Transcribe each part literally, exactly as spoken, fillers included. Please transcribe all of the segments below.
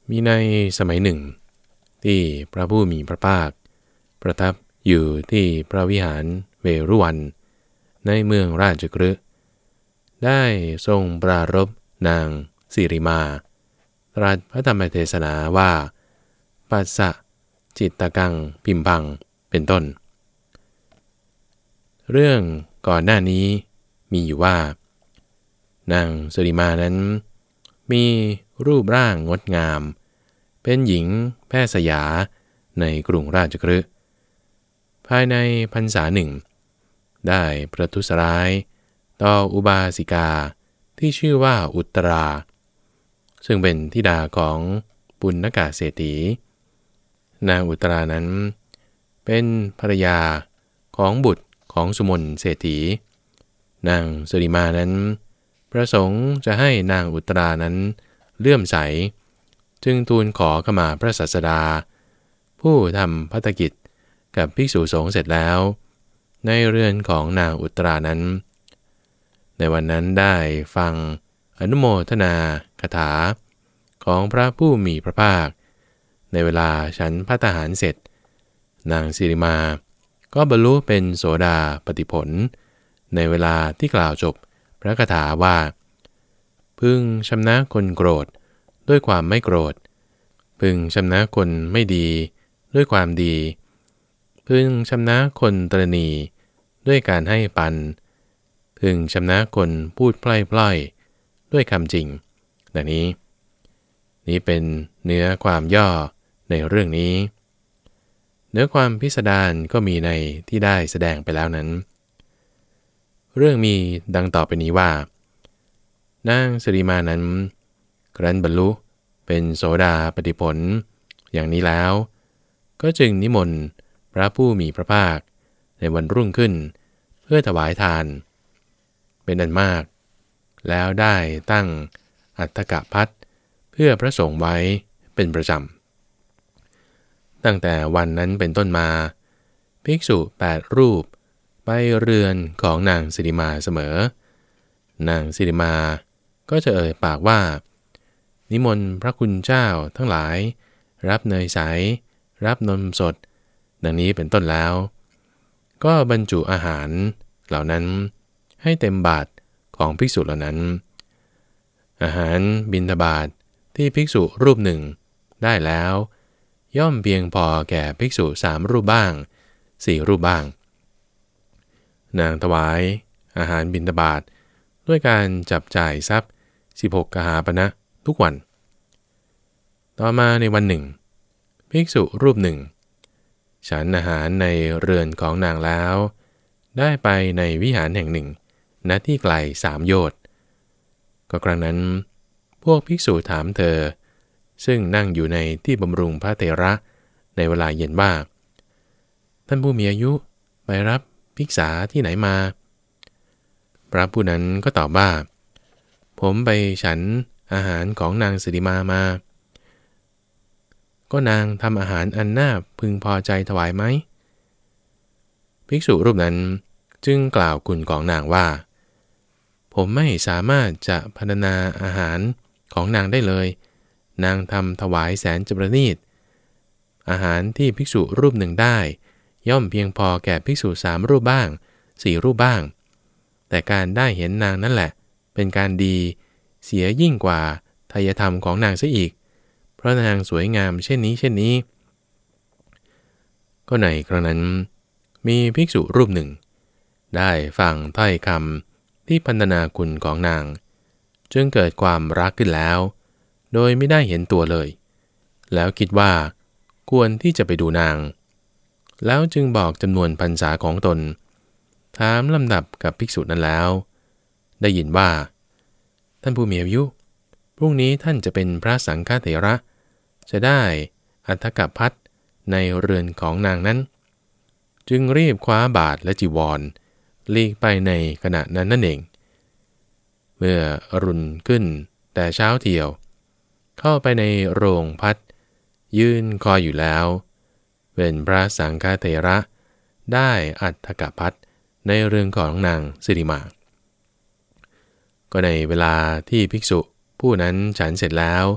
มีในสมัยหนึ่งที่พระผู้มีพระภาคประทับอยู่ที่พระวิหารเวรุวันในเมืองราชคฤห์ได้ทรงปรารภนางสิริมาตรัสพระธรรมเทศนาว่าปัสสะจิตตกังพิมพังเป็นต้นเรื่องก่อนหน้านี้มีอยู่ว่านางสิริมานั้นมีรูปร่างงดงามเป็นหญิงแพทย์สยาในกรุงราชคฤห์ภายในพรรษาหนึ่งได้ประทุษร้ายต่ออุบาสิกาที่ชื่อว่าอุตราซึ่งเป็นธิดาของปุณณกะเศรษฐีนางอุตรานั้นเป็นภรรยาของบุตรของสุมนเศรษฐีนางสิริมานั้นประสงค์จะให้นางอุตรานั้นเลื่อมใสจึงทูลขอขมาพระศาสดาผู้ทำภัตกิจกับภิกษุสงฆ์เสร็จแล้วในเรือนของนางอุตรานั้นในวันนั้นได้ฟังอนุโมทนาคาถาของพระผู้มีพระภาคในเวลาฉันภัตตาหารเสร็จนางสิริมาก็บรรลุเป็นโสดาปัตติผลในเวลาที่กล่าวจบพระคาถาว่าพึงชำนะคนโกรธด้วยความไม่โกรธพึงชำนะคนไม่ดีด้วยความดีพึงชำนะคนตระหนี่ด้วยการให้ปันพึงชำนะคนพูดพล่อยๆด้วยคำจริงดังนี้นี้เป็นเนื้อความย่อในเรื่องนี้เนื้อความพิสดารก็มีในที่ได้แสดงไปแล้วนั้นเรื่องมีดังต่อไปนี้ว่านางสิริมานั้นครั้นบรรลุเป็นโสดาปัตติผลอย่างนี้แล้วก็จึงนิมนต์พระผู้มีพระภาคในวันรุ่งขึ้นเพื่อถวายทานเป็นอันมากแล้วได้ตั้งอัฏฐกภัตเพื่อพระสงฆ์ไว้เป็นประจำตั้งแต่วันนั้นเป็นต้นมาภิกษุแปดรูปไปเรือนของนางสิริมาเสมอนางสิริมาก็จะเอ่ยปากว่านิมนต์พระคุณเจ้าทั้งหลายรับเนยใสรับนมสดดังนี้เป็นต้นแล้วก็บรรจุอาหารเหล่านั้นให้เต็มบาตรของภิกษุเหล่านั้นอาหารบิณฑบาตที่ภิกษุรูปหนึ่งได้แล้วย่อมเพียงพอแก่ภิกษุสามรูปบ้างสี่รูปบ้างนางถวายอาหารบิณฑบาตด้วยการจับจ่ายทรัพย์สิบหกกหาปณะทุกวันต่อมาในวันหนึ่งภิกษุรูปหนึ่งฉันอาหารในเรือนของนางแล้วได้ไปในวิหารแห่งหนึ่งณที่ไกลสามโยชน์ก็ครั้งนั้นพวกภิกษุถามเธอซึ่งนั่งอยู่ในที่บำรุงพระเถระในเวลาเย็นว่าท่านผู้มีอายุไปรับภิกษาที่ไหนมาพระผู้นั้นก็ตอบว่าผมไปฉันอาหารของนางสิริมามาก็นางทำอาหารอันน่าพึงพอใจถวายไหมภิกษุรูปนั้นจึงกล่าวคุณของนางว่าผมไม่สามารถจะพรรณนาอาหารของนางได้เลยนางทำถวายแสนจะประณีตอาหารที่ภิกษุรูปหนึ่งได้ย่อมเพียงพอแก่ภิกษุสามรูปบ้างสี่รูปบ้างแต่การได้เห็นนางนั่นแหละเป็นการดีเสียยิ่งกว่าไทยธรรมของนางเสียอีกเพราะนางสวยงามเช่นนี้เช่นนี้ก็ในครั้งนั้นมีภิกษุรูปหนึ่งได้ฟังถ้อยคำที่พรรณนาคุณของนางจึงเกิดความรักขึ้นแล้วโดยไม่ได้เห็นตัวเลยแล้วคิดว่าควรที่จะไปดูนางแล้วจึงบอกจำนวนพรรษาของตนถามลำดับกับภิกษุนั้นแล้วได้ยินว่าท่านผู้มีอายุพรุ่งนี้ท่านจะเป็นพระสังฆเถระจะได้อัฏฐกภัตในเรือนของนางนั้นจึงรีบคว้าบาทและจีวรหลีกไปในขณะนั้นนั่นเองเมื่ออรุณขึ้นแต่เช้าเที่ยวเข้าไปในโรงพัดยืนคอยอยู่แล้วเป็นพระสังฆเถระได้อัฏฐกภัตในเรือนของนางสิริมาก็ในเวลาที่ภิกษุผู้นั้นฉันเสร็จแล้ว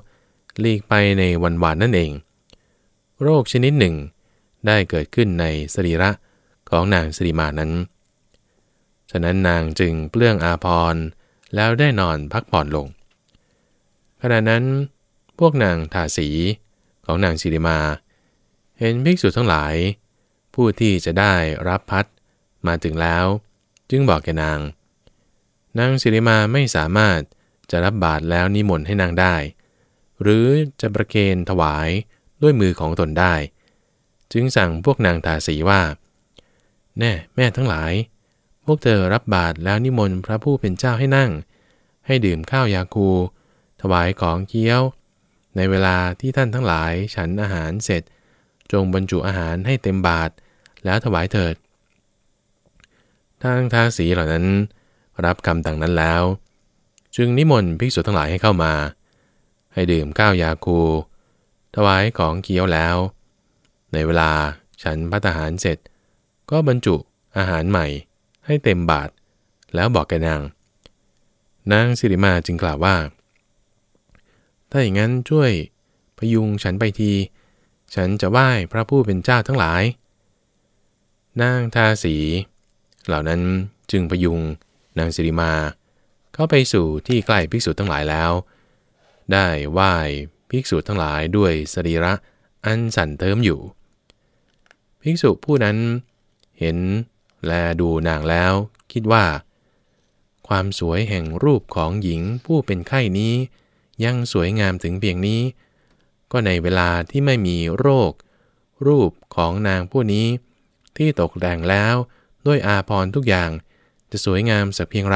หลีกไปในวันวานนั่นเองโรคชนิดหนึ่งได้เกิดขึ้นในสรีระของนางสิริมานั้นฉะนั้นนางจึงเปลื้องอาภรณ์แล้วได้นอนพักผ่อนลงขณะนั้นพวกนางทาสีของนางสิริมาเห็นภิกษุทั้งหลายผู้ที่จะได้รับพัดมาถึงแล้วจึงบอกแก่นางนางสิริมาไม่สามารถจะรับบาตรแล้วนิมนต์ให้นางได้หรือจะประเคนถวายด้วยมือของตนได้จึงสั่งพวกนางทาสีว่าแน่แม่ทั้งหลายพวกเธอรับบาตรแล้วนิมนต์พระผู้เป็นเจ้าให้นั่งให้ดื่มข้าวยาคูถวายของเคี้ยวในเวลาที่ท่านทั้งหลายฉันอาหารเสร็จจงบรรจุอาหารให้เต็มบาตรแล้วถวายเถิดทางทาสีเหล่านั้นรับคำดังนั้นแล้วจึงนิมนต์ภิกษุทั้งหลายให้เข้ามาให้ดื่มข้าวยาคูถวายของเคี้ยวแล้วในเวลาฉันภัตตาหารเสร็จก็บรรจุอาหารใหม่ให้เต็มบาตรแล้วบอกแกนางนางสิริมาจึงกล่าวว่าถ้าอย่างนั้นช่วยพยุงฉันไปทีฉันจะไหว้พระผู้เป็นเจ้าทั้งหลายนางทาสีเหล่านั้นจึงพยุงนางสิริมาเข้าไปสู่ที่ใกล้ภิกษุทั้งหลายแล้วได้ไหว้ภิกษุทั้งหลายด้วยสรีระอันสั่นเทิมอยู่ภิกษุผู้นั้นเห็นแลดูนางแล้วคิดว่าความสวยแห่งรูปของหญิงผู้เป็นไข้นี้ยังสวยงามถึงเพียงนี้ก็ในเวลาที่ไม่มีโรครูปของนางผู้นี้ที่ตกแต่งแล้วด้วยอาภรณ์ทุกอย่างจะสวยงามสักเพียงไร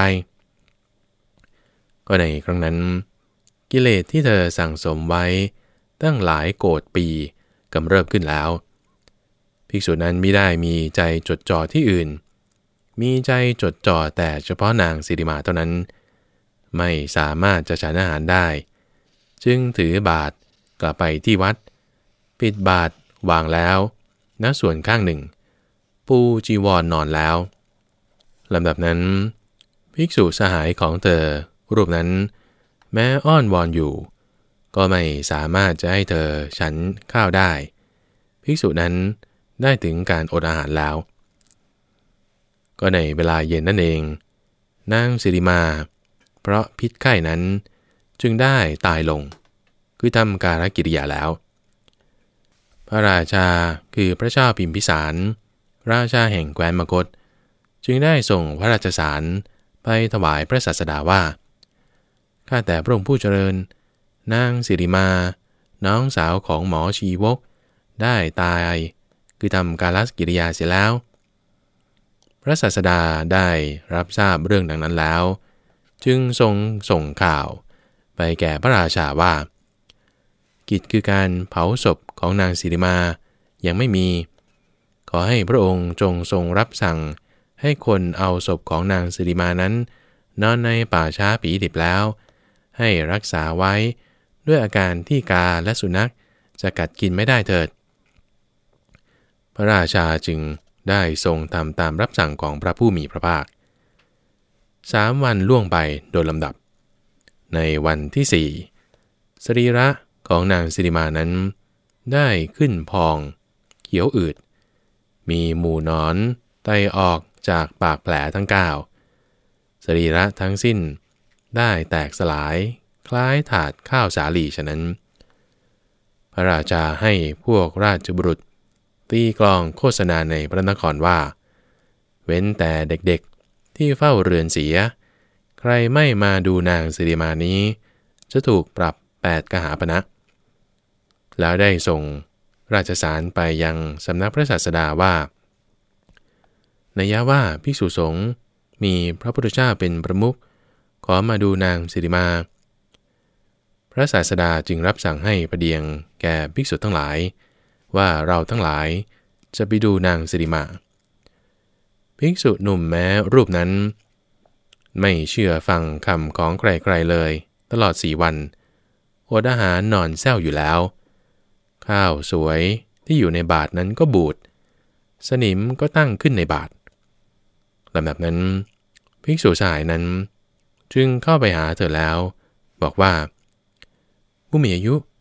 ก็ในครั้งนั้นกิเลสที่เธอสั่งสมไว้ตั้งหลายโกฏปีกำเริบขึ้นแล้วภิกษุนั้นมิได้มีใจจดจ่อที่อื่นมีใจจดจ่อแต่เฉพาะนางสิริมาเท่านั้นไม่สามารถจะฉันอาหารได้จึงถือบาตรกลับไปที่วัดปิดบาตรวางแล้วณส่วนข้างหนึ่งปูจีวร นอนแล้วลำดับนั้นภิกษุสหายของเธอรูปนั้นแม้อ้อนวอนอยู่ก็ไม่สามารถจะให้เธอฉันข้าวได้ภิกษุนั้นได้ถึงการอดอาหารแล้วก็ในเวลาเย็นนั่นเองนางสิริมาเพราะพิษไข้นั้นจึงได้ตายลงคือทำการกิริยาแล้วพระราชาคือพระเจ้าพิมพิสารราชาแห่งแคว้นมคธจึงได้ส่งพระราชสารไปถวายพระศาสดาว่าข้าแต่พระองค์ผู้เจริญนางสิริมาน้องสาวของหมอชีวกได้ตายคือทำการกิริยาเสียแล้วพระศาสดาได้รับทราบเรื่องดังนั้นแล้วจึงทรงส่งข่าวไปแก่พระราชาว่ากิจคือการเผาศพของนางสิริมายังไม่มีขอให้พระองค์จงทรงรับสั่งให้คนเอาศพของนางสิริมานั้นนอนในป่าช้าผีดิบแล้วให้รักษาไว้ด้วยอาการที่กาและสุนัขจะกัดกินไม่ได้เถิดพระราชาจึงได้ทรงทำตามรับสั่งของพระผู้มีพระภาคสามวันล่วงไปโดยลำดับในวันที่สี่สรีระของนางสิริมานั้นได้ขึ้นพองเขียวอืดมีหมู่หนอนไต่ออกจากปากแผลทั้งเก้าสรีระทั้งสิ้นได้แตกสลายคล้ายถาดข้าวสาลีฉะนั้นพระราชาให้พวกราชบุรุษตีกลองโฆษณาในพระนครว่าเว้นแต่เด็กๆที่เฝ้าเรือนเสียใครไม่มาดูนางสิริมานี้จะถูกปรับแปดกหาปณะแล้วได้ส่งราชสารไปยังสำนักพระศาสดาว่านัยยะว่าภิกษุสงฆ์มีพระพุทธเจ้าเป็นประมุขขอมาดูนางสิริมาพระศาสดาจึงรับสั่งให้ประเดียงแก่ภิกษุทั้งหลายว่าเราทั้งหลายจะไปดูนางสิริมาภิกษุหนุ่มแม้รูปนั้นไม่เชื่อฟังคำของใครๆเลยตลอดสี่วันอดอาหารนอนแซวอยู่แล้วข้าวสวยที่อยู่ในบาตรนั้นก็บูดสนิมก็ตั้งขึ้นในบาตรลำดับนั้นภิกษุสหายนั้นจึงเข้าไปหาเธอแล้วบอกว่าผู้มีอายุ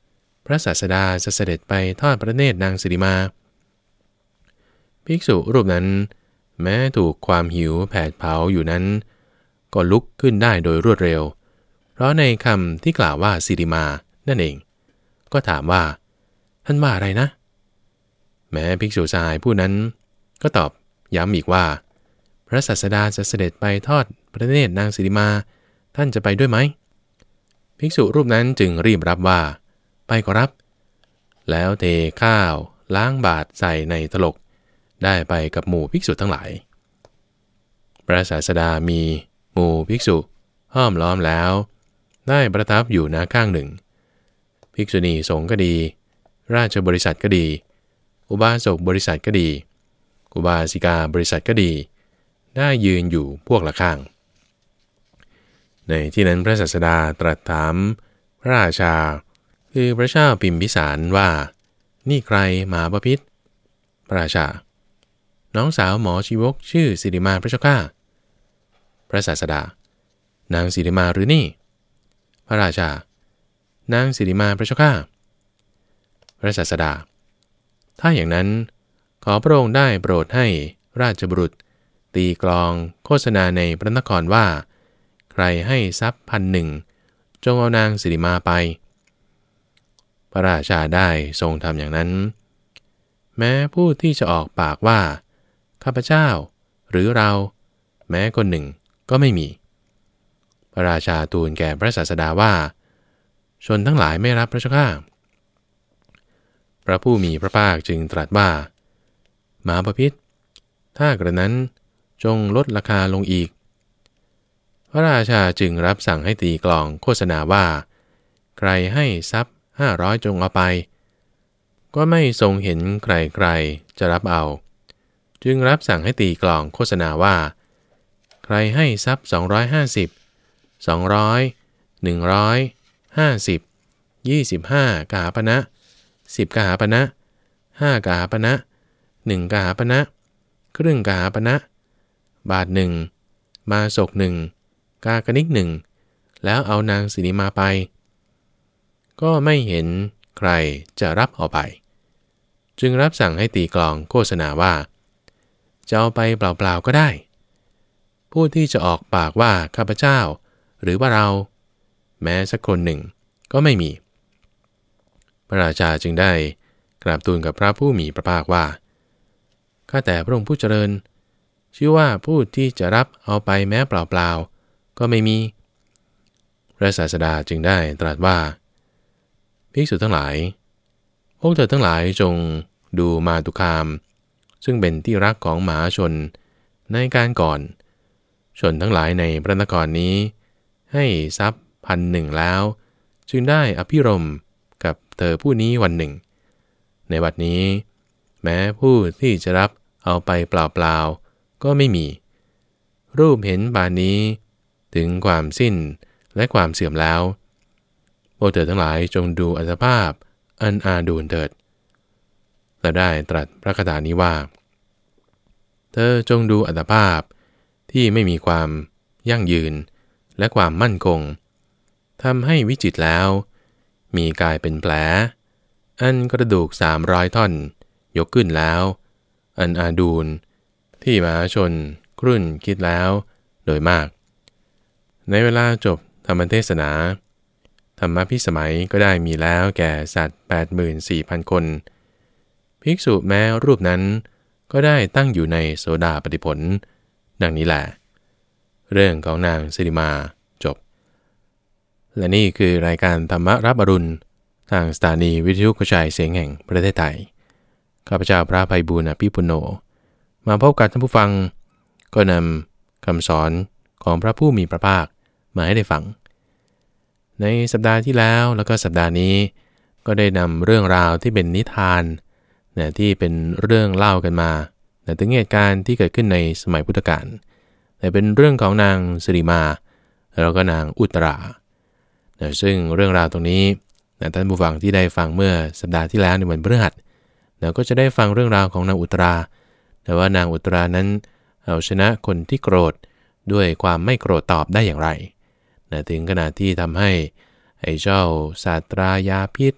พระศาสดาจะเสด็จไปทอดพระเนตรนางสิริมาภิกษุรูปนั้นแม้ถูกความหิวแผดเผาอยู่นั้นก็ลุกขึ้นได้โดยรวดเร็วเพราะในคำที่กล่าวว่าสิริมานั่นเองก็ถามว่าท่านว่าอะไรนะแม้ภิกษุสหายผู้นั้นก็ตอบย้ำอีกว่าพระศาสดาจะเสด็จไปทอดพระเนตรนางสิริมาท่านจะไปด้วยไหมภิกษุรูปนั้นจึงรีบรับว่าไปขอรับแล้วเทข้าวล้างบาตรใส่ในตลกได้ไปกับหมู่ภิกษุทั้งหลายพระศาสดามีหมู่ภิกษุห้อมล้อมแล้วได้ประทับอยู่ณข้างหนึ่งภิกษุณีสงฆ์ก็ดีราชบริษัทก็ดีอุบาสกบริษัทก็ดีอุบาสิกาบริษัทก็ดีได้ยืนอยู่พวกละข้างในที่นั้นพระศาสดาตรัสถามพระราชาคือพระเจ้าพิมพิสารว่านี่ใครมหาบพิตรพระราชาน้องสาวหมอชีวกชื่อสิริมาพระเจ้าข้าพระศาสดานางสิริมาหรือนี่พระราชานางสิริมาพระเจ้าข้าพระศาสดาถ้าอย่างนั้นขอพระองค์ได้โปรดให้ราชบุรุษตีกลองโฆษณาในพระนครว่าใครให้ทรัพย์พันหนึ่งจงเอานางสิริมาไปพระราชาได้ทรงทำอย่างนั้นแม้ผู้ที่จะออกปากว่าข้าพเจ้าหรือเราแม้คนหนึ่งก็ไม่มีพระราชาทูลแก่พระศาสดาว่าชนทั้งหลายไม่รับพระเจ้าข้าพระผู้มีพระภาคจึงตรัสว่ามหาบพิตรถ้ากระนั้นจงลดราคาลงอีกพระราชาจึงรับสั่งให้ตีกลองโฆษณาว่าใครให้ทรัพย์ห้าร้อยจงเอาไปก็ไม่ทรงเห็นใครๆจะรับเอาจึงรับสั่งให้ตีกลองโฆษณาว่าใครให้ทรัพย์สองร้อยห้าสิบ สองร้อย หนึ่งร้อย ห้าสิบ ยี่สิบห้ากหาปณะสิบกหาปณะห้ากหาปณะหนึ่งกหาปณะครึ่งกหาปณะบาทหนึ่งมาศกหนึ่งกากนิกหนึ่งแล้วเอานางสิริมาไปก็ไม่เห็นใครจะรับเอาไปจึงรับสั่งให้ตีกลองโฆษณาว่าจะเอาไปเปล่าๆก็ได้ผู้ที่จะออกปากว่าข้าพเจ้าหรือว่าเราแม้สักคนหนึ่งก็ไม่มีพระราชาจึงได้กราบทูลกับพระผู้มีพระภาคว่าข้าแต่พระองค์ผู้เจริญชื่อว่าผู้ที่จะรับเอาไปแม้เปล่าๆก็ไม่มีพระศาสดาจึงได้ตรัสว่าภิกษุทั้งหลายพวกเธอทั้งหลายจงดูมาตุคามซึ่งเป็นที่รักของมหาชนในการก่อนชนทั้งหลายในพระนครนี้ให้ทรัพย์พันหนึ่งแล้วจึงได้อภิรมย์กับเธอผู้นี้วันหนึ่งในบัดนี้แม้ผู้ที่จะรับเอาไปเปล่าๆก็ไม่มีรูปเห็นบานนี้ถึงความสิ้นและความเสื่อมแล้วพวกเธอทั้งหลายจงดูอัตภาพอันอาดูลเถิดและได้ตรัสพระคาถานี้ว่าเธอจงดูอัตภาพที่ไม่มีความยั่งยืนและความมั่นคงทำให้วิจิตรแล้วมีกายเป็นแผลอันกระดูกสามร้อยท่อนยกขึ้นแล้วอันอาดูลที่มหาชนครุ่นคิดแล้วโดยมากในเวลาจบธรรมเทศนาธรรมพิสมัยก็ได้มีแล้วแก่สัตว์ แปดหมื่นสี่พัน คนภิกษุแม้รูปนั้นก็ได้ตั้งอยู่ในโสดาปัตติผลดังนี้แหละเรื่องของนางสิริมาจบและนี่คือรายการธรรมรับอรุณทางสถานีวิทยุกระจายเสียงแห่งประเทศไทยข้าพเจ้าพระไพบูลย์อภิปุณโญมาพบกับท่านผู้ฟังก็นำคำสอนของพระผู้มีพระภาคมาให้ได้ฟังในสัปดาห์ที่แล้วแล้วก็สัปดาห์นี้ก็ได้นำเรื่องราวที่เป็นนิทานนะที่เป็นเรื่องเล่ากันมานะถึงเหตุการณ์ที่เกิดขึ้นในสมัยพุทธกาลแต่เป็นเรื่องของนางสิริมาแล้วก็นางอุตรานะซึ่งเรื่องราวตรงนี้นะท่านผู้ฟังที่ได้ฟังเมื่อสัปดาห์ที่แล้วในวันพฤหัสนะก็จะได้ฟังเรื่องราวของนางอุตราแต่ว่านางอุตรานั้นเอาชนะคนที่โกรธด้วยความไม่โกรธตอบได้อย่างไรนะถึงขนาดที่ทำให้ไอ้เจ้าศาสตรายาพิษ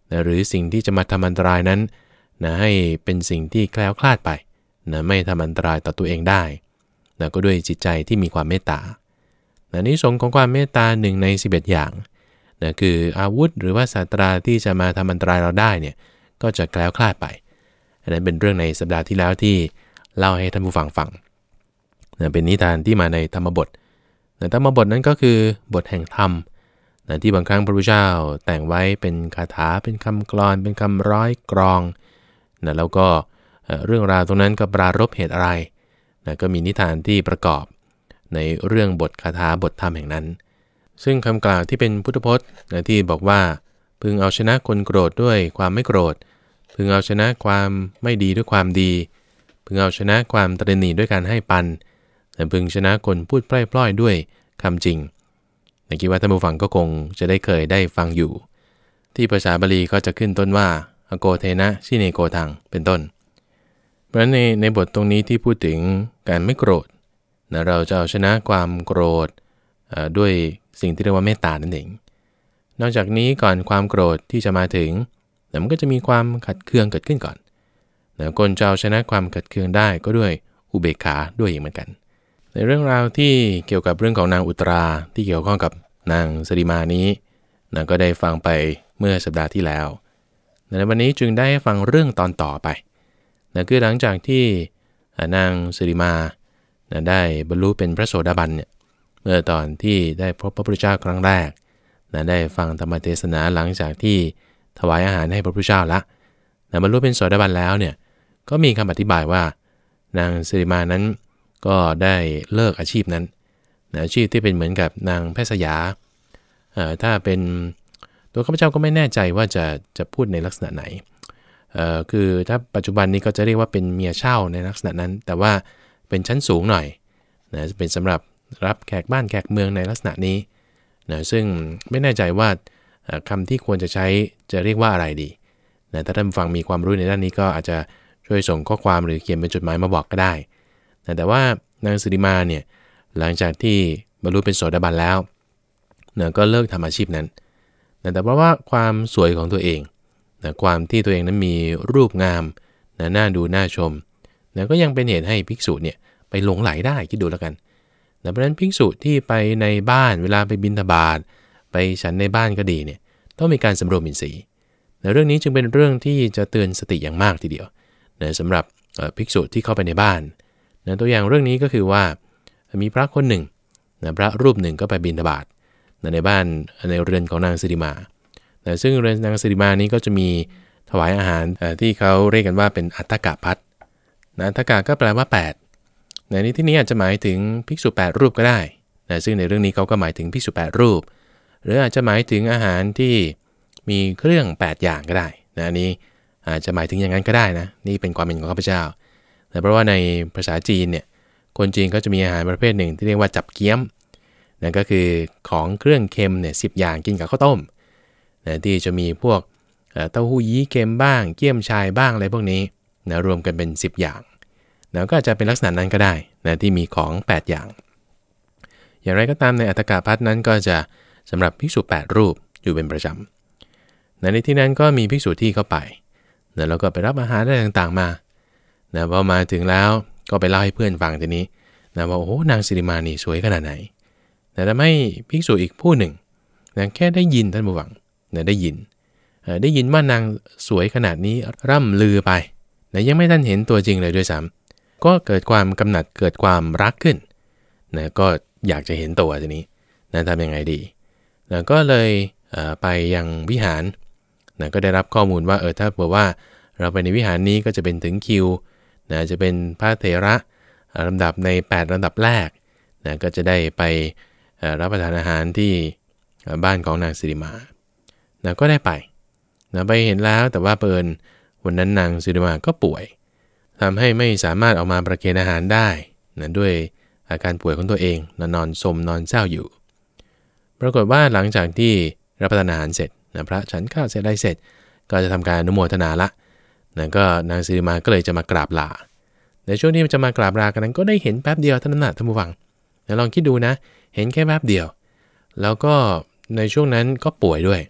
นะหรือสิ่งที่จะมาทำอันตรายนั้นนะให้เป็นสิ่งที่แคล้วคลาดไปนะไม่ทำอันตรายต่อตัวเองได้นะก็ด้วยจิตใจที่มีความเมตตานะนิสงส์ของความเมตตาหนึ่งในสิบเอ็ดอย่างนะคืออาวุธหรือว่าศาสตราที่จะมาทำอันตรายเราได้เนี่ยก็จะแคล้วคลาดไปอันนั้นเป็นเรื่องในสัปดาห์ที่แล้วที่เล่าให้ท่านผู้ฟังฟังนะเป็นนิทานที่มาในธรรมบทนะธรรมบทนั้นก็คือบทแห่งธรรมนะที่บางครั้งพระพุทธเจ้าแต่งไว้เป็นคาถาเป็นคำกลอนเป็นคำร้อยกรองนะแล้วก็เรื่องราวตรงนั้นก็ปรารภเหตุอะไรนะก็มีนิทานที่ประกอบในเรื่องบทคาถาบทธรรมแห่งนั้นซึ่งคำกล่าวที่เป็นพุทธพจน์นะที่บอกว่าพึงเอาชนะคนโกรธด้วยความไม่โกรธพึงเอาชนะความไม่ดีด้วยความดีพึงเอาชนะความตระหนี่ด้วยการให้ปันแต่พึงชนะคนพูดพล่อยๆด้วยคำจริงนะคิดว่าท่านผู้ฟังก็คงจะได้เคยได้ฟังอยู่ที่ภาษาบาลีก็จะขึ้นต้นว่าอโกเทนะชิเนโกทังเป็นต้นเพราะฉะนั้นในในบทตรงนี้ที่พูดถึงการไม่โกรธนะเราจะเอาชนะความโกรธด้วยสิ่งที่เรียกว่าเมตตานั่นเองนอกจากนี้ก่อนความโกรธที่จะมาถึงนะมันก็จะมีความขัดเคืองเกิดขึ้นก่อนนะคนจะเอาชนะความขัดเคืองได้ก็ด้วยอุเบกขาด้วยเหมือนกันในเรื่องราวที่เกี่ยวกับเรื่องของนางอุตราที่เกี่ยวข้องกับนางสริมานี้นะก็ได้ฟังไปเมื่อสัปดาห์ที่แล้วในวันนี้จึงได้ฟังเรื่องตอนต่อไปนะคือหลังจากที่นางสริมานะได้บรรลุเป็นพระโสดาบันเนี่ยเมื่อตอนที่ได้พบพระพุทธเจ้าครั้งแรกนะได้ฟังธรรมเทศนาหลังจากที่ถวายอาหารให้พระพุทธเจ้าละนะบรรลุเป็นโสดาบันแล้วเนี่ยก็มีคำอธิบายว่านางสริมานั้นก็ได้เลิกอาชีพนั้นนะอาชีพที่เป็นเหมือนกับนางแพทย์สยาถ้าเป็นตัวข้าพเจ้าก็ไม่แน่ใจว่าจะจะพูดในลักษณะไหนคือถ้าปัจจุบันนี้ก็จะเรียกว่าเป็นเมียเช่าในลักษณะนั้นแต่ว่าเป็นชั้นสูงหน่อยนะเป็นสำหรับรับแขกบ้านแขกเมืองในลักษณะนี้นะซึ่งไม่แน่ใจว่าคำที่ควรจะใช้จะเรียกว่าอะไรดีนะถ้าท่านฟังมีความรู้ในด้านนี้ก็อาจจะช่วยส่งข้อความหรือเขียนเป็นจดหมายมาบอกก็ได้นะแต่ว่านางสิริมาเนี่ยหลังจากที่บรรลุเป็นโสดาบันแล้วนะก็เลิกทำอาชีพนั้นนะแต่เพราะว่าความสวยของตัวเองนะความที่ตัวเองนั้นมีรูปงามนะน่าดูน่าชมนะก็ยังเป็นเหตุให้ภิกษุเนี่ยไปหลงไหลได้คิดดูแล้วกันนะเพราะฉะนั้นภิกษุที่ไปในบ้านเวลาไปบิณฑบาตไปฉันในบ้านก็ดีเนี่ยต้องมีการสำรวมอินทรีย์นะเรื่องนี้จึงเป็นเรื่องที่จะเตือนสติอย่างมากทีเดียวนะสำหรับภิกษุที่เข้าไปในบ้านนะตัวอย่างเรื่องนี้ก็คือว่ามีพระคนหนึ่งนะพระรูปหนึ่งก็ไปบิณฑบาตนะในบ้านในเรือนของนางสิริมานะซึ่งเรือนนางสิริมานี้ก็จะมีถวายอาหารที่เขาเรียกกันว่าเป็นอัตตกะพัดนะอัตตกะก็แปลว่าแปดในนี้ที่นี้อาจจะหมายถึงภิกษุแปดรูปก็ได้นะซึ่งในเรื่องนี้เขาก็หมายถึงภิกษุแปดรูปหรืออาจจะหมายถึงอาหารที่มีเครื่องแปดอย่างก็ได้นะอันนี้อาจจะหมายถึงอย่างนั้นก็ได้นะนี่เป็นความเห็นของข้าพเจ้าแต่เพราะว่าในภาษาจีนเนี่ยคนจีนก็จะมีอาหารประเภทหนึ่งที่เรียกว่าจับเกี้ยมนั่นก็คือของเครื่องเค็มเนี่ยสิบอย่างกินกับข้าวต้มนะที่จะมีพวกเต้าหู้ยี้เค็มบ้างเกี๊ยมชายบ้างอะไรพวกนี้นะรวมกันเป็นสิบอย่างนะก็อาจจะเป็นลักษณะนั้นก็ได้นะที่มีของแปดอย่างอย่างไรก็ตามในอัตถกพัทนั้นก็จะสำหรับภิกษุแปดรูปอยู่เป็นประจำนะในที่นั้นก็มีภิกษุที่เข้าไปนะแล้วก็ไปรับอาหารอะไรต่างๆมานะพอมาถึงแล้วก็ไปเล่าให้เพื่อนฟังทีนี้นะว่าโอ้โหนางสิริมานี่สวยขนาดไหนแต่ทำให้ภิกษุอีกผู้หนึ่งนะแค่ได้ยินท่านผู้ฟังนะได้ยินได้ยินว่านางสวยขนาดนี้ร่ำลือไปนะยังไม่ทันเห็นตัวจริงเลยด้วยซ้ำก็เกิดความกำหนัดเกิดความรักขึ้นนะก็อยากจะเห็นตัวทีนี้นะทำยังไงดีนะก็เลยไปยังวิหารนะก็ได้รับข้อมูลว่าเออถ้าบอกว่าเราไปในวิหารนี้ก็จะเป็นถึงคิวนะจะเป็นพระเถระลำดับในแปดลำดับแรกนะก็จะได้ไปรับประทานอาหารที่บ้านของนางสิริมานะก็ได้ไปนะไปเห็นแล้วแต่ว่าเปิลวันนั้นนางสิริมาก็ป่วยทำให้ไม่สามารถออกมาประเคนอาหารได้นะด้วยอาการป่วยของตัวเองนอนนอนสมนอนเศร้าอยู่ปรากฏว่าหลังจากที่รับประทานอาหารเสร็จนะพระฉันข้าวเสร็จได้เสร็จก็จะทำการอนุโมทนาละนะก็นางสิริมาก็เลยจะมากราบลาในช่วงที่จะมากราบลากันนั้นก็ได้เห็นแป๊บเดียวเท่านั้นนะท่านผู้ฟังนะลองคิดดูนะเห็นแค่แป๊บเดียวแล้วก็ในช่วงนั้นก็ป่วยด้วย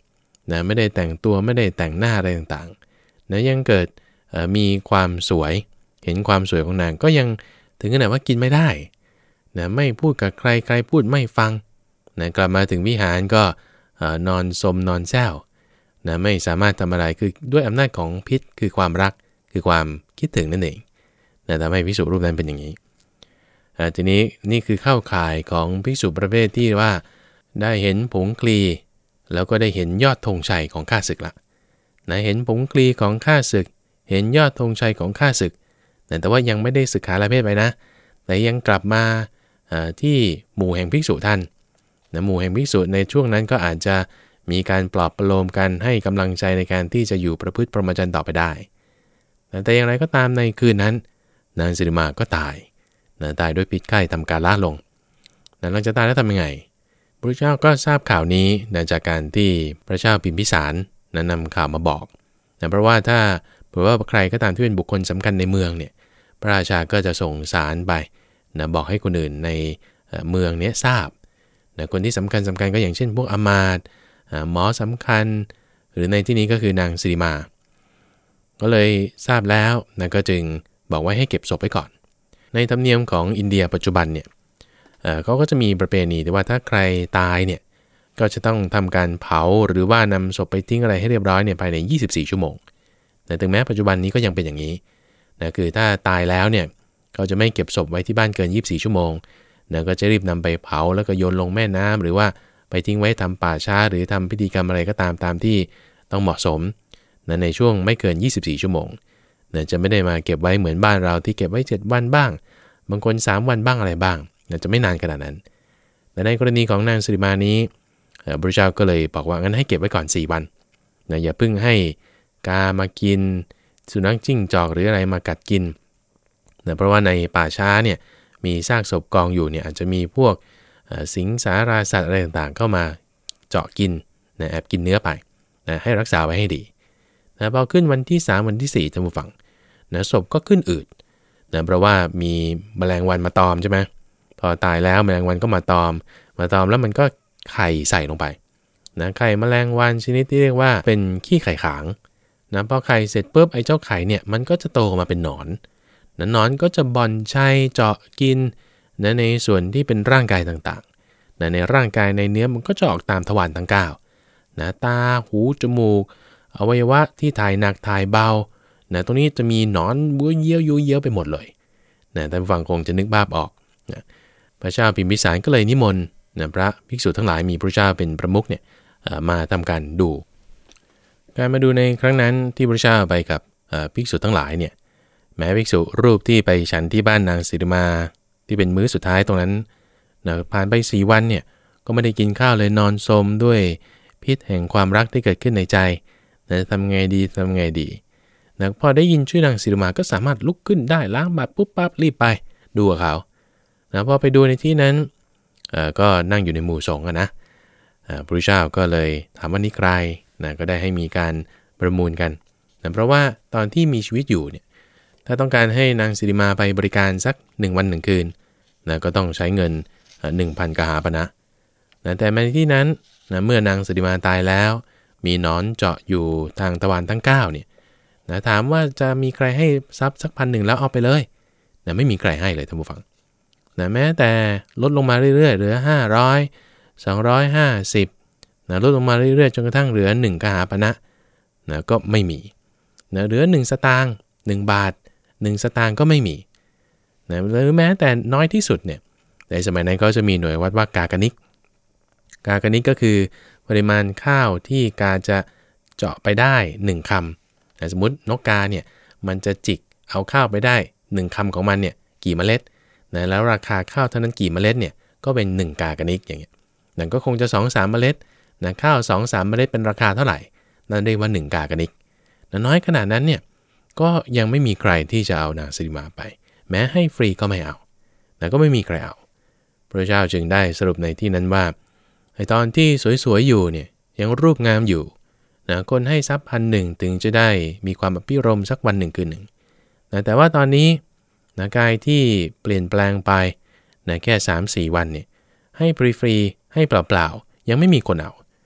นะไม่ได้แต่งตัวไม่ได้แต่งหน้าอะไรต่างๆนะยังเกิดมีความสวยเห็นความสวยของนางก็ยังถึงขนาดว่ากินไม่ได้นะไม่พูดกับใครใครพูดไม่ฟังนะกลับมาถึงวิหารก็นอนสมนอนแซวนะไม่สามารถทำอะไรคือด้วยอำนาจของพิษคือความรักคือความคิดถึงนั่นเองนะทำให้ภิกษุรูปนั้นเป็นอย่างนี้ทีนี้นี่คือเข้าข่ายของภิกษุประเภทที่ว่าได้เห็นผงคลีแล้วก็ได้เห็นยอดธงชัยของข้าศึกละนะเห็นผงคลีของข้าศึกเห็นยอดธงชัยของข้าศึกแต่ว่ายังไม่ได้ศึกษาละเพศไปนะแต่ยังกลับมาที่หมู่แห่งภิกษุท่านนะหมู่แห่งภิกษุในช่วงนั้นก็อาจจะมีการปลอบประโลมกันให้กำลังใจในการที่จะอยู่ประพฤติพรหมจรรย์ต่อไปได้แต่อย่างไรก็ตามในคืนนั้นนางสิริมาก็ตายนะตายด้วยพิษไข้ทำการละลงนะหลังจากตายแล้วทำยังไงพระเจ้าก็ทราบข่าวนี้นะจากการที่พระเจ้าพิมพิสารนะนำข่าวมาบอกนะเพราะว่าถ้าเผื่อว่าใครก็ตามที่เป็นบุคคลสำคัญในเมืองเนี่ยพระราชาก็จะส่งสารไปนะบอกให้คนอื่นในเมืองนี้ทราบนะคนที่สำคัญสำคัญก็อย่างเช่นพวกอมาตย์หมอสำคัญหรือในที่นี้ก็คือนางสิริมาก็เลยทราบแล้วนะก็จึงบอกไว้ให้เก็บศพไว้ก่อนในธรรมเนียมของอินเดียปัจจุบันเนี่ยเอ่อเขาก็จะมีประเพณีที่ว่าถ้าใครตายเนี่ยก็จะต้องทำการเผาหรือว่านำศพไปทิ้งอะไรให้เรียบร้อยเนี่ยภายในยี่สิบสี่ชั่วโมงแต่ถึงแม้ปัจจุบันนี้ก็ยังเป็นอย่างนี้นะคือถ้าตายแล้วเนี่ยเขาจะไม่เก็บศพไว้ที่บ้านเกินยี่สิบสี่ชั่วโมงนะก็จะรีบนำไปเผาแล้วก็โยนลงแม่น้ำหรือว่าไปทิ้งไว้ทำป่าช้าหรือทำพิธีกรรมอะไรก็ตามตามที่ต้องเหมาะสมนะในช่วงไม่เกินยี่สิบสี่ชั่วโมงนะจะไม่ได้มาเก็บไว้เหมือนบ้านเราที่เก็บไว้เจ็ดวันบ้างบางคนสามวันบ้างอะไรบ้างนะจะไม่นานขนาดนั้นแต่ในกรณีของนางสิริมานี้พระเจ้าก็เลยบอกว่างั้นให้เก็บไว้ก่อนสี่วันนะอย่าเพิ่งให้กามากินสุนัขจิ้งจอกหรืออะไรมากัดกินนะเพราะว่าในป่าช้าเนี่ยมีซากศพกองอยู่เนี่ยอาจจะมีพวกสิงสาราสัตว์อะไรต่างๆเข้ามาเจาะกินนะแอบกินเนื้อไปนะให้รักษาไว้ให้ดีนะพอขึ้นวันที่สามวันที่สี่ท่านผู้ฟังนะศพก็ขึ้นอืดนะเพราะว่ามีแมลงวันมาตอมใช่ไหมพอตายแล้วแมลงวันก็มาตอมมาตอมแล้วมันก็ไข่ใส่ลงไปนะไข่แมลงวันชนิดที่เรียกว่าเป็นขี้ไข่ขางนะพอไข่เสร็จปุ๊บไอ้เจ้าไข่เนี่ยมันก็จะโตมาเป็นหนอนนะหนอนก็จะบ่อนชัยเจาะกินนะในส่วนที่เป็นร่างกายต่างๆนะในร่างกายในเนื้อมันก็จะออกตามทวารทั้งเก้านะตาหูจมูกอวัยวะที่ถ่ายหนักถ่ายเบานะตรงนี้จะมีหนอนบัวเยี่ยวยุยเยี่ยวไปหมดเลยนะท่านฟังคงจะนึกภาพออกนะพระเจ้าพิมพิสารก็เลยนิมนต์นะพระภิกษุทั้งหลายมีพระเจ้าเป็นประมุขเนี่ยมาทำการดูการมาดูในครั้งนั้นที่พระเจ้าไปกับภิกษุทั้งหลายเนี่ยแม้ภิกษุรูปที่ไปฉันที่บ้านนางสิริมาที่เป็นมื้อสุดท้ายตรงนั้นนะผ่านไปสี่วันเนี่ยก็ไม่ได้กินข้าวเลยนอนสมด้วยพิษแห่งความรักที่เกิดขึ้นในใจนะทำไงดีทำไงดีนะพอได้ยินชื่อนางสิริมาก็สามารถลุกขึ้นได้ล้างบาตรปุ๊บปั๊บรีบไปดูกับเขานะพอไปดูในที่นั้นก็นั่งอยู่ในหมู่สงฆ์นะพระพุทธเจ้าก็เลยถามว่านี่ใครนะก็ได้ให้มีการประมูลกันนะเพราะว่าตอนที่มีชีวิตอยู่เนี่ยถ้าต้องการให้นางสิริมาไปบริการสักหนึ่งวันหนึ่งคืนนะก็ต้องใช้เงิน หนึ่งพัน กหาปณะนะแต่ในที่นั้นนะเมื่อนางสิริมาตายแล้วมีหนอนเจาะอยู่ทางทวารทั้งเก้าเนี่ยนะถามว่าจะมีใครให้ทรัพย์สักพันหนึ่งแล้วเอาไปเลยนะไม่มีใครให้เลยท่านผู้ฟังนะแม้แต่ลดลงมาเรื่อยๆเหลือห้าร้อย สองร้อยห้าสิบนะลดลงมาเรื่อยๆจนกระทั่งเหลือหนึ่งกหาปณะนะก็ไม่มีนะเหลือหนึ่งสตางค์หนึ่งบาทหนึ่งสตางค์ก็ไม่มีนะหรือแม้แต่น้อยที่สุดเนี่ยในสมัยนั้นก็จะมีหน่วยวัดว่ากากนิกกากนิกก็คือปริมาณข้าวที่กาจะเจาะไปได้หนึ่งคำนะสมมุตินกกาเนี่ยมันจะจิกเอาข้าวไปได้หนึ่งคำของมันเนี่ยกี่เมล็ดนะแล้วราคาข้าวเท่านั้นกี่เมล็ดเนี่ยก็เป็นหนึ่งกากนิกอย่างเงี้ยนั่นก็คงจะ สองถึงสาม เมล็ดนะข้าว สองถึงสาม เมล็ดเป็นราคาเท่าไหร่นั่นเรียกว่าหนึ่งกากนิกนะน้อยขนาดนั้นเนี่ยก็ยังไม่มีใครที่จะเอานางสิริมาไปแม้ให้ฟรีก็ไม่เอาแต่ก็ไม่มีใครเอาพระเจ้าจึงได้สรุปในที่นั้นว่าไอ้ตอนที่สวยๆอยู่เนี่ยยังรูปงามอยู่นะคนให้ทรัพย์พันหนึ่งถึงจะได้มีความอภิรมย์สักวันหนึ่งคืนหนึ่งนะแต่ว่าตอนนี้นะกายที่เปลี่ยนแปลงไปนะแค่ สามถึงสี่ วันเนี่ยให้ฟรีๆให้เปล่าๆยังไม่มีคนเอา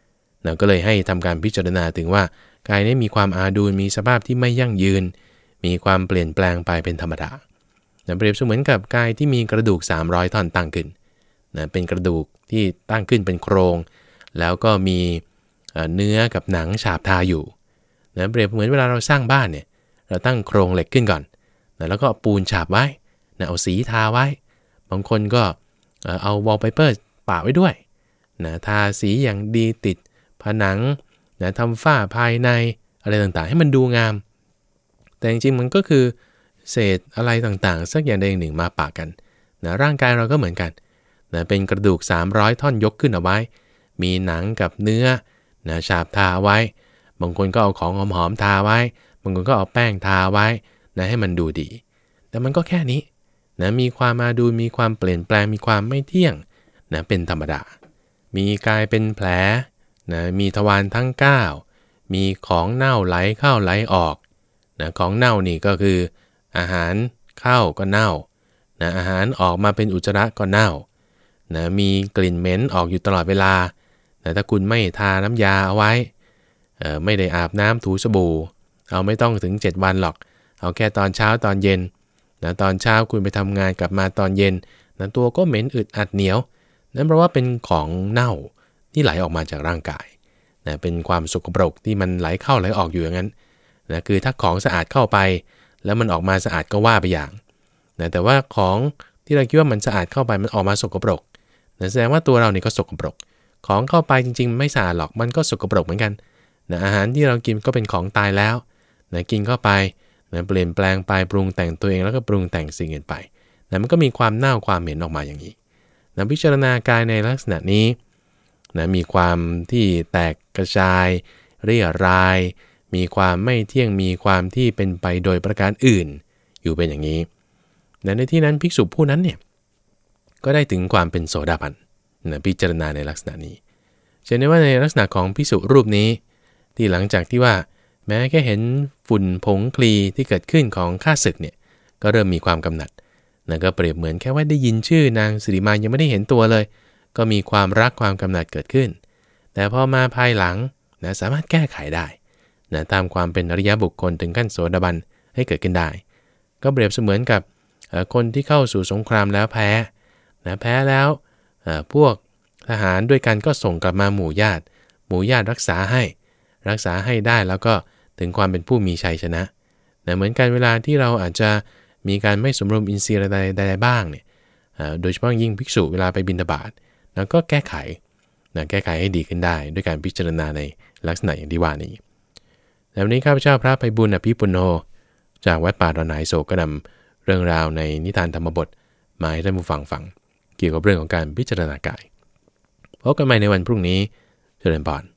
นะก็เลยให้ทำการพิจารณาถึงว่ากายนี้มีความอาดูลมีสภาพที่ไม่ยั่งยืนมีความเปลี่ยนแปลงไปเป็นธรรมดานะเปรียบเสมือนกับกายที่มีกระดูกสามร้อยท่อนตั้งขึ้นนะเป็นกระดูกที่ตั้งขึ้นเป็นโครงแล้วก็มีเนื้อกับหนังฉาบทาอยู่นะเปรียบเหมือนเวลาเราสร้างบ้านเนี่ยเราตั้งโครงเหล็กขึ้นก่อนนะแล้วก็ปูนฉาบไว้นะเอาสีทาไว้บางคนก็เอาวอลเปเปอร์ปะไว้ด้วยนะทาสีอย่างดีติดผนังนะทำฝ้าภายในอะไรต่างๆให้มันดูงามแต่จริงๆมันก็คือเศษอะไรต่างๆสักอย่างใดอย่างหนึ่งมาปะกันนะร่างกายเราก็เหมือนกันนะเป็นกระดูกสามร้อยท่อนยกขึ้นเอาไว้มีหนังกับเนื้อนะฉาบทาไว้บางคนก็เอาของหอมๆทาไว้บางคนก็เอาแป้งทาไว้นะให้มันดูดีแต่มันก็แค่นี้นะมีความมาดูมีความเปลี่ยนแปลงมีความไม่เที่ยงนะเป็นธรรมดามีกายเป็นแผลนะมีทวารทั้งเก้ามีของเน่าไหลเข้าไหลออกนะของเน่านี่ก็คืออาหารเข้าก็เน่านะอาหารออกมาเป็นอุจจาระก็เน่านะมีกลิ่นเหม็นออกอยู่ตลอดเวลานะถ้าคุณไม่ทาน้ำยาเอาไว้เอ่อไม่ได้อาบน้ำถูสบู่เอาไม่ต้องถึงเจ็ดวันหรอกเอาแค่ตอนเช้าตอนเย็นนะตอนเช้าคุณไปทำงานกลับมาตอนเย็นนะตัวก็เหม็นอึดอัดเหนียวนั่นเพราะว่าเป็นของเน่าที่ไหลออกมาจากร่างกายนะเป็นความสกปรกที่มันไหลเข้าไหลออกอยู่อย่างนั้นนะคือถ้าของสะอาดเข้าไปแล้วมันออกมาสะอาดก็ว่าไปอย่างนะแต่ว่าของที่เราคิดว่ามันสะอาดเข้าไปมันออกมาสกปรกนะแสดงว่าตัวเรานี่ก็สกปรกของเข้าไปจริงๆไม่สะอาดหรอกมันก็สกปรกเหมือนกันนะอาหารที่เรากินก็เป็นของตายแล้วนะกินเข้าไปนะเปลี่ยนแปลงไปปรุงแต่งตัวเองแล้วก็ปรุงแต่งสิ่งอื่นไปนะมันก็มีความเน่าความเหม็นออกมาอย่างนี้นะพิจารณากายในลักษณะนี้นะมีความที่แตกกระจายเรี่ยรายมีความไม่เที่ยงมีความที่เป็นไปโดยประการอื่นอยู่เป็นอย่างนี้นะในที่นั้นภิกษุผู้นั้นเนี่ยก็ได้ถึงความเป็นโสดาบันนะพิจารณาในลักษณะนี้เช่นว่าในลักษณะของภิกษุรูปนี้ที่หลังจากที่ว่าแม้แค่เห็นฝุ่นผงคลีที่เกิดขึ้นของข้าศึกเนี่ยก็เริ่มมีความกำหนัดนะก็เปรียบเหมือนแค่ว่าได้ยินชื่อนางสิริมายังไม่ได้เห็นตัวเลยก็มีความรักความกำหนัดเกิดขึ้นแต่พอมาภายหลังนะสามารถแก้ไขได้นะตามความเป็นอริยบุคคลถึงขั้นโสดาบันให้เกิดขึ้นได้ก็เปรียบเสมือนกับคนที่เข้าสู่สงครามแล้วแพ้นะแพ้แล้วพวกทหารด้วยกันก็ส่งกลับมาหมู่ญาติหมู่ญาติรักษาให้รักษาให้ได้แล้วก็ถึงความเป็นผู้มีชัยชนะนะเหมือนกันเวลาที่เราอาจจะมีการไม่สมรวมอินทรีย์ใดๆบ้างเนี่ยโดยเฉพาะยิ่งภิกษุเวลาไปบิณฑบาตแล้วก็แก้ไขนะแก้ไขให้ดีขึ้นได้ด้วยการพิจารณาในลักษณะอย่างที่ว่านี้แล้วนี้ข้าพเจ้าพระไพบูลย์อภิปุณโญจากวัดป่าดอนไหโศกก็นำเรื่องราวในนิทานธรรมบทมาให้ท่านผู้ฟังฟังเกี่ยวกับเรื่องของการพิจารณากายพบกันใหม่ในวันพรุ่งนี้เจริญพร